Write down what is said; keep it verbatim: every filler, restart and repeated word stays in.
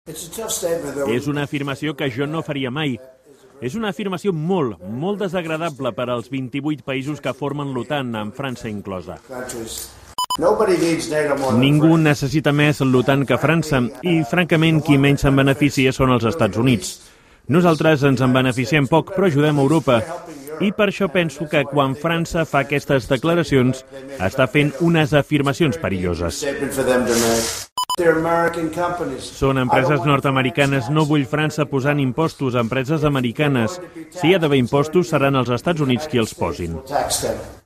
És una afirmació que jo no faria mai. És una afirmació molt, molt desagradable per als vint-i-vuit països que formen l'OTAN, amb França inclosa. Ningú necessita més l'OTAN que França i, francament, qui menys se'n beneficia són els Estats Units. Nosaltres ens en beneficiem poc, però ajudem a Europa. I per això penso que quan França fa aquestes declaracions està fent unes afirmacions perilloses. Són empreses nord-americanes, no vull França posant impostos a empreses americanes. Si hi ha d'haver impostos, seran els Estats Units qui els posin.